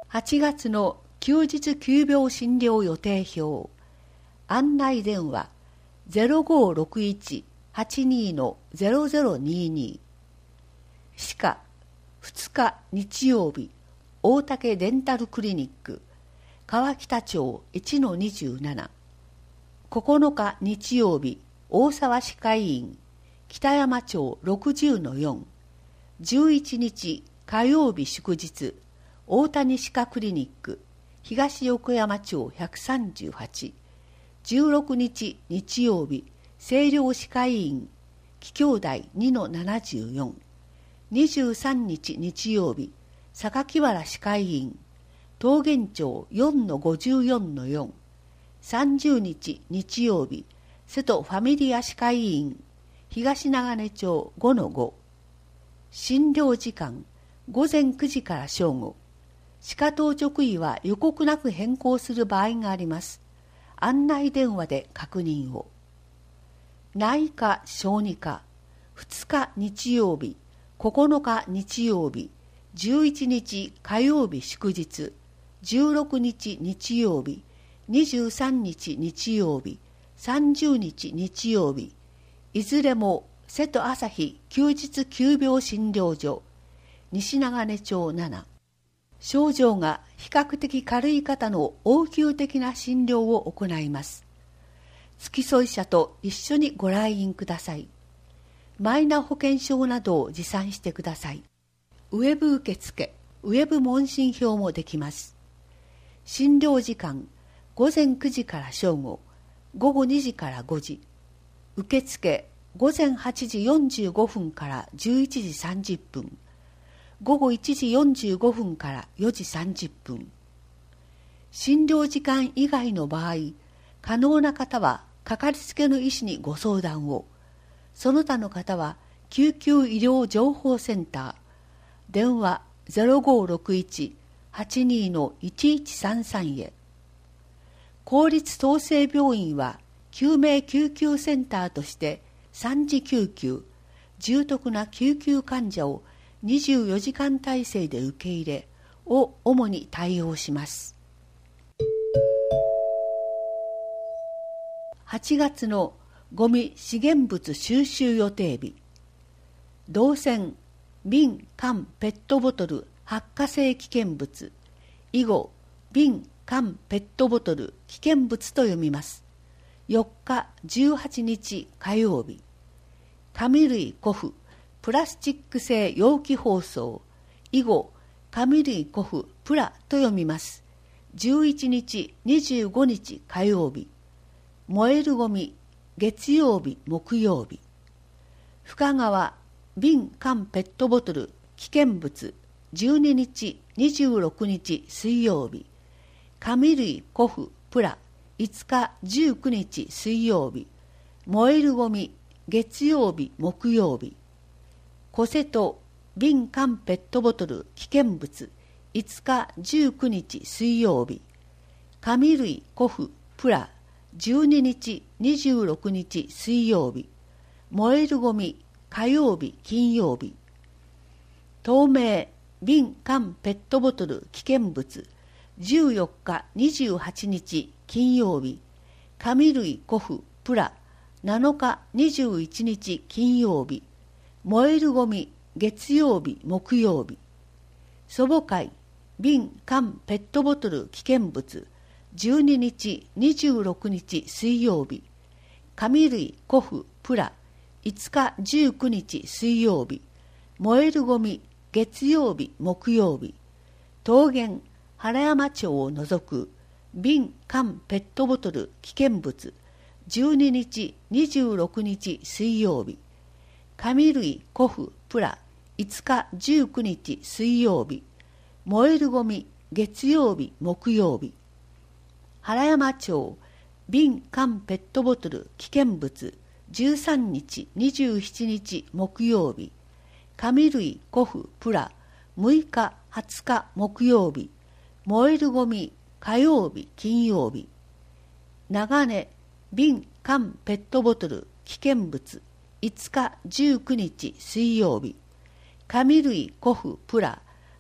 8月の休日急病診療予定表。案内電話 0561-82-0022。歯科2日日曜日、大竹デンタルクリニック、川北町 1-27。9日日曜日、大沢歯科医院、北山町 60-4。11日火曜日祝日、大谷歯科クリニック、東横山町138。16日日曜日、清涼歯科医院、紀兄弟 2-74。23日日曜日、榊原歯科医院、桃源町 4-54-4。30日日曜日、瀬戸ファミリア歯科医院、東長根町 5-5。診療時間、午前9時から正午。歯科当直医は予告なく変更する場合があります。案内電話で確認を。内科小児科、2日日曜日、9日日曜日、11日火曜日祝日、16日日曜日、23日日曜日、30日日曜日、いずれも瀬戸朝日休日急病診療所、西長根町7。症状が比較的軽い方の応急的な診療を行います。付き添い者と一緒にご来院ください。マイナ保険証などを持参してください。ウェブ受付、ウェブ問診票もできます。診療時間、午前9時から正午、午後2時から5時。受付、午前8時45分から11時30分。午後1時45分から4時30分。診療時間以外の場合、可能な方はかかりつけの医師にご相談を。その他の方は救急医療情報センター、電話 0561-82-1133 へ。公立統制病院は救命救急センターとして3次救急、重篤な救急患者を24時間体制で受け入れを主に対応します。8月のゴミ資源物収集予定日。銅線、瓶、缶、ペットボトル、発火性危険物。以後、瓶、缶、ペットボトル、危険物と読みます。4日、18日火曜日。紙類、古布、プラスチック製容器包装。以後、紙類古布プラと読みます。11日、25日火曜日。燃えるゴミ、月曜日、木曜日。深川、瓶、缶、ペットボトル、危険物。12日、26日水曜日。紙類古布プラ、5日、19日水曜日。燃えるゴミ、月曜日、木曜日。小瀬戸、瓶、缶、ペットボトル、危険物。5日、19日水曜日。紙類古布プラ、12日、26日水曜日。燃えるゴミ、火曜日、金曜日。透明、瓶、缶、ペットボトル、危険物。14日、28日金曜日。紙類古布プラ、7日、21日金曜日。燃えるゴミ、月曜日、木曜日。祖母会、瓶、缶、ペットボトル、危険物。12日、26日水曜日。紙類古布プラ、5日、19日水曜日。燃えるゴミ、月曜日、木曜日。桃源、原山町を除く瓶、缶、ペットボトル、危険物。12日、26日水曜日。紙類古布プラ、5日、19日水曜日。燃えるゴミ、月曜日、木曜日。原山町、瓶、缶、ペットボトル、危険物。13日、27日木曜日。紙類古布プラ、6日、20日木曜日。燃えるゴミ、火曜日、金曜日。長根、瓶、缶、ペットボトル、危険物。5日、19日水曜日。紙類古布プラ、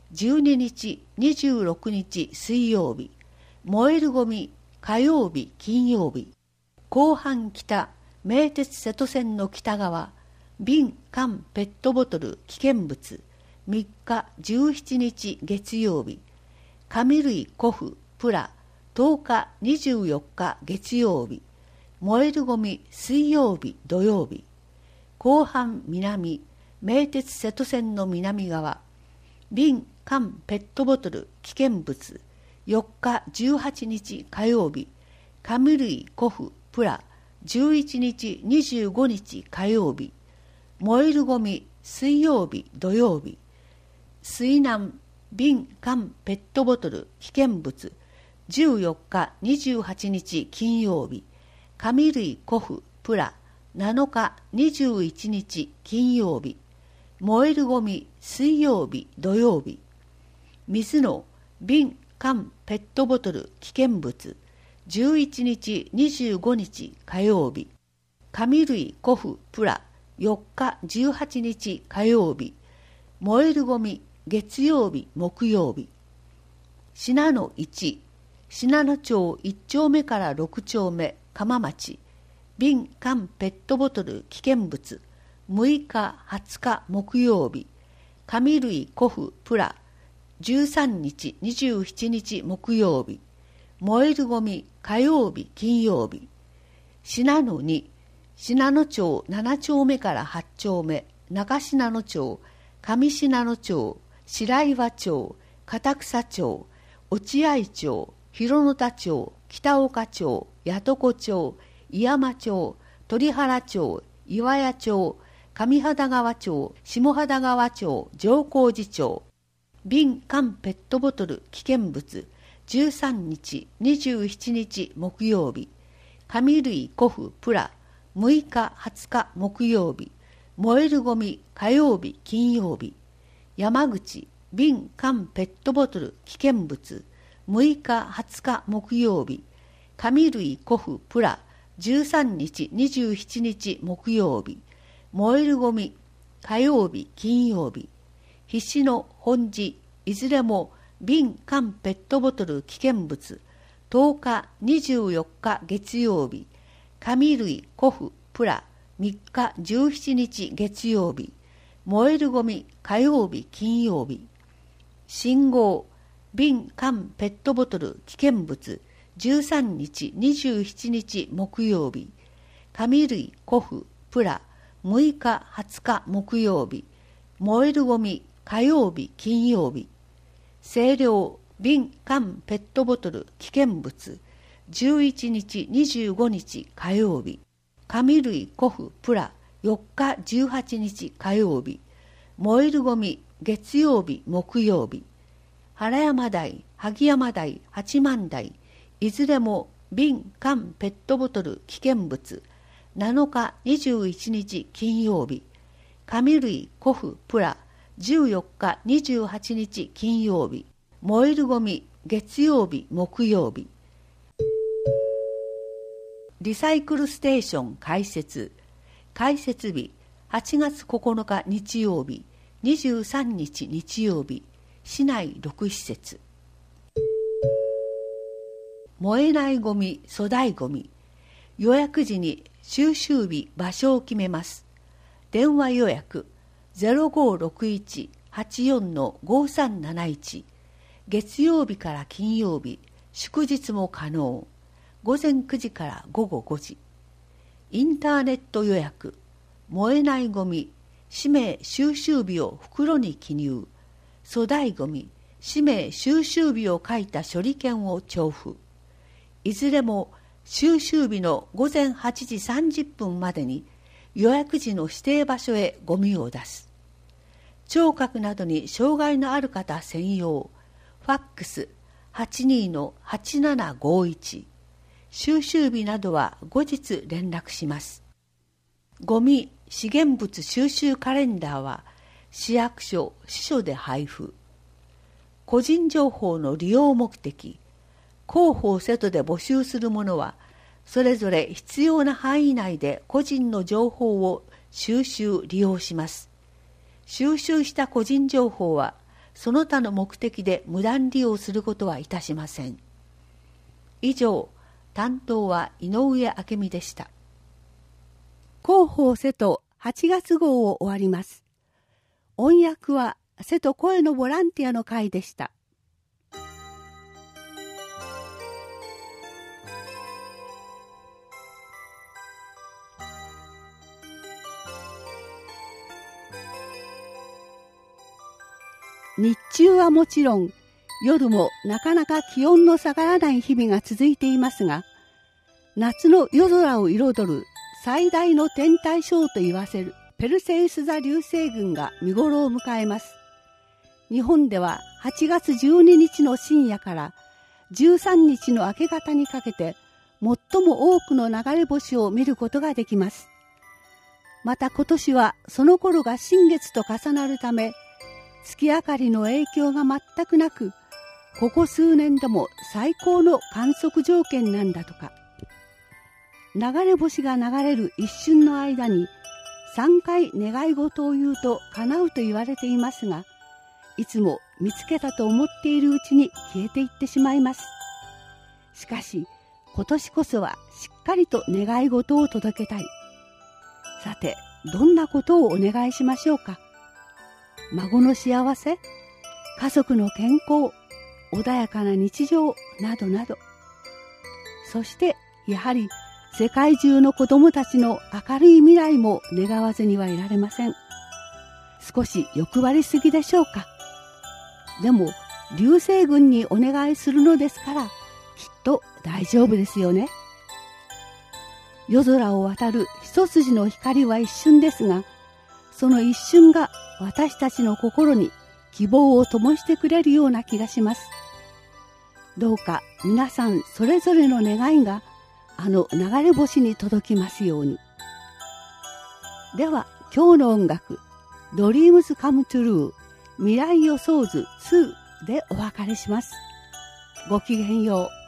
12日、26日水曜日、燃えるゴミ火曜日、金曜日、後半北、名鉄瀬戸線の北側、瓶、缶、ペットボトル、危険物、3日、17日月曜日、紙類、古布、プラ、10日、24日月曜日、燃えるゴミ水曜日、土曜日、後半南、名鉄瀬戸線の南側、瓶、缶、ペットボトル、危険物、4日、18日火曜日、紙類、古布、プラ、11日、25日火曜日、燃えるゴミ水曜日、土曜日、水難、瓶、缶、ペットボトル、危険物、14日、28日金曜日、紙類、古布、プラ、7日、21日金曜日、燃えるゴミ水曜日、土曜日、水の瓶、缶、ペットボトル、危険物、11日、25日火曜日、紙類、古布、プラ、4日、18日火曜日、燃えるゴミ月曜日、木曜日、信濃1、信濃町1丁目から6丁目、鎌町、瓶、缶、ペットボトル、危険物、6日、20日木曜日、紙類、古布、プラ、13日、27日木曜日、燃えるゴミ火曜日、金曜日、信濃2、信濃町7丁目から8丁目、中信濃町、上信濃町、白岩町、片草町、落合町、広野田町、北岡町、八床町、井山町、鳥原町、岩屋町、上秦川町、下秦川町、上高地町、瓶、缶、ペットボトル、危険物、13日、27日木曜日、紙類、古布、プラ、6日、20日木曜日、燃えるゴミ火曜日、金曜日、山口、瓶、缶、ペットボトル、危険物、6日、20日木曜日、紙類、古布、プラ、13日、27日木曜日、燃えるゴミ火曜日、金曜日、菱野、本寺、いずれも瓶、缶、ペットボトル、危険物、10日、24日月曜日、紙類、古布、プラ、3日、17日月曜日、燃えるゴミ火曜日、金曜日、信号、瓶、缶、ペットボトル、危険物、13日、27日木曜日、紙類、古布、プラ、6日、20日木曜日、燃えるゴミ火曜日、金曜日、清涼、瓶、缶、ペットボトル、危険物、11日、25日火曜日、紙類、古布、プラ、4日、18日火曜日、燃えるゴミ月曜日、木曜日、原山台、萩山台、八幡台、いずれも瓶、缶、ペットボトル、危険物、7日、21日金曜日、紙類、古布、プラ、14日、28日金曜日、燃えるゴミ月曜日、木曜日、リサイクルステーション開設日8月9日日曜日、23日日曜日、市内6施設。燃えないゴミ、粗大ゴミ、予約時に収集日、場所を決めます。電話予約 0561-84-5371、月曜日から金曜日、祝日も可能。午前9時から午後5時。インターネット予約、燃えないゴミ、氏名収集日を袋に記入。粗大ゴミ、氏名収集日を書いた処理券を調布。いずれも収集日の午前8時30分までに予約時の指定場所へゴミを出す。聴覚などに障害のある方専用、ファックス 82-8751。収集日などは後日連絡します。ゴミ・資源物収集カレンダーは市役所・支所で配布。個人情報の利用目的、広報セットで募集するものは、それぞれ必要な範囲内で個人の情報を収集・利用します。収集した個人情報は、 その他の目的で無断利用することはいたしません。以上、担当は井上明美でした。 広報瀬戸8月号を終わります。音訳は瀬戸声のボランティアの会でした。日中はもちろん、夜もなかなか気温の下がらない日々が続いていますが、夏の夜空を彩る最大の天体ショーと言わせるペルセウス座流星群が見頃を迎えます。日本では8月12日の深夜から13日の明け方にかけて最も多くの流れ星を見ることができます。また今年はその頃が新月と重なるため、月明かりの影響が全くなく、ここ数年でも最高の観測条件なんだとか。流れ星が流れる一瞬の間に3回願い事を言うと叶うと言われていますが、いつも見つけたと思っているうちに消えていってしまいます。しかし今年こそはしっかりと願い事を届けたい。さて、どんなことをお願いしましょうか。孫の幸せ、家族の健康、穏やかな日常などなど。そしてやはり世界中の子どもたちの明るい未来も願わずにはいられません。少し欲張りすぎでしょうか。でも流星群にお願いするのですから、きっと大丈夫ですよね。夜空を渡る一筋の光は一瞬ですが、その一瞬が私たちの心に希望を灯してくれるような気がします。どうか皆さんそれぞれの願いがあの流れ星に届きますように。では今日の音楽、Dreams Come True 未来予想図2でお別れします。ごきげんよう。